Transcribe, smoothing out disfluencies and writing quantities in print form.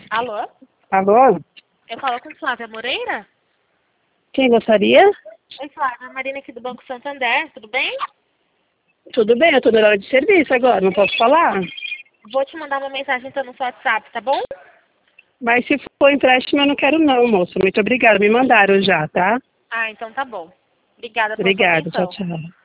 Alô? Alô? Eu falo com Flávia Moreira? Quem gostaria? Oi, Flávia. Marina aqui do Banco Santander. Tudo bem? Tudo bem, eu tô na hora de serviço agora, não posso falar? Vou te mandar uma mensagem então no seu WhatsApp, tá bom? Mas se for empréstimo, eu não quero não, moço. Muito obrigada, me mandaram já, tá? Ah, então tá bom. Obrigada pela sua Obrigada, tchau, atenção. tchau.